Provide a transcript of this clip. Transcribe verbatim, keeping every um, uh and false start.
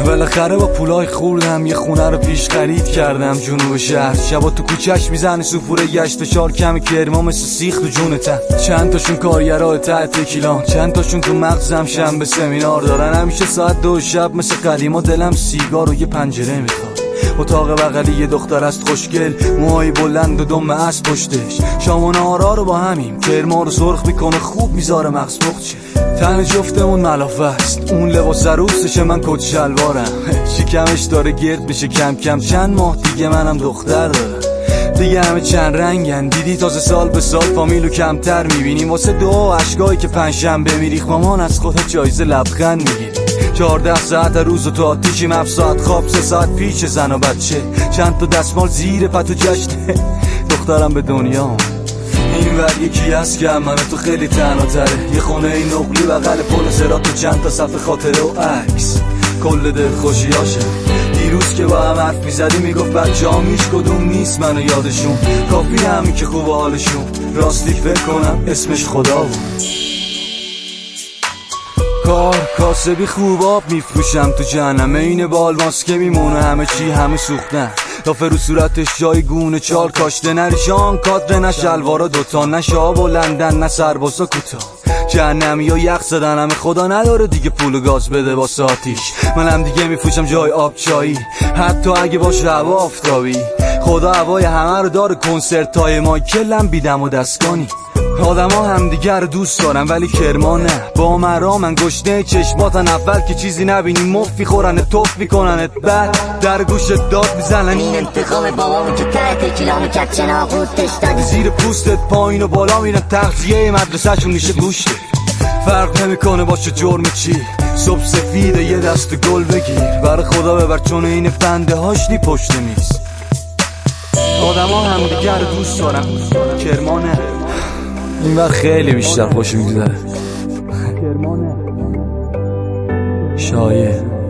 بالاخره با پولای خوردم یه خونه رو پیش خرید کردم جنوب شهر. شبا تو کوچه‌اش میزنه سوفوره گشت و چار کمی کرما مثل سیخ تو جونتم. چند تاشون کارگرای تحت تکیلان، چند تاشون تو مغزم شنبه سمینار دارن. همیشه ساعت دو شب مثل قدیما دلم سیگار و یه پنجره میخواد. اتاق بغلی یه دختر است خوشگل، موهای بلند و دم اسب پشتش. شام و نهارا رو با همیم، کرما رو سرخ میکنه خوب میذاره مغز بخچه. تن جفتمون ملافه است، اون لباس عروسشه من کت شلوارم. شکمش داره گرد بشه کم کم، چند ماه دیگه منم دختر دارم. دیگه همه چند رنگن، دیدی تازه سال به سال فامیلو کمتر میبینیم. واسه دعا و عشقایی که پنجشنبه میریخ مامان از خودت جایزه لبخند میگیری. چهارده ساعت روز و تو آتیشیم، هفت ساعت خواب، سه ساعت پیچ زن و بچه. چند تا دستمال زیر پتو جشنه دخترم به دنیا. این ور یکی هست که منو تو خیلی تنها تره، یه خونه این نقلی بغل پل صراط و چند تا صفحه خاطره و عکس کل دل خوشیاشه. دیروز که با هم حرف میزدی میگفت بچه‌هام هیچ کدوم نیست منو یادشون، کافی همین که خوب حالشون. راستی فکر کنم اسمش خدا بود. کار کاسبی خوب آب میفروشم تو جهنم، این بال ماسکه میمونه همه چی همه سوختن. لافه رو صورتش جای گونه چال کاشته، نه ریشان کادر نه شلوارا دوتا، نه شاب و لندن نه سربازا کوتاه. جهنمی ها یخ زدن همه، خدا نداره دیگه پول و گاز بده با ساتیش. منم دیگه میفروشم جای آب چایی، حتی اگه باشه هوا آفتابی. خدا هوای همه رو داره، کنسرت های مایکلم بیدم و دستگانی. آدم ها هم دیگر رو دوست دارن ولی کرما نه. با مرا من گشنه چشماتن، اول که چیزی نبینی مفی خورنت توف میکننت، بعد در گوشت داد میزنن این انتقام بابامو که ته تکیلامو کرد چناقوتش دادی. زیر پوستت پایین و بالا میرن، تغذیه مدرسه شون میشه گوشت. فرق نمیکنه باشه جرم چی، صبح سفیده یه دست گل بگیر. برای خدا ببر چون این فنده هاشنی پشت میز. آدم ها هم دیگر رو دوست دارن، کرما نه. این وقت خیلی بیشتر خوش میگذره. شایع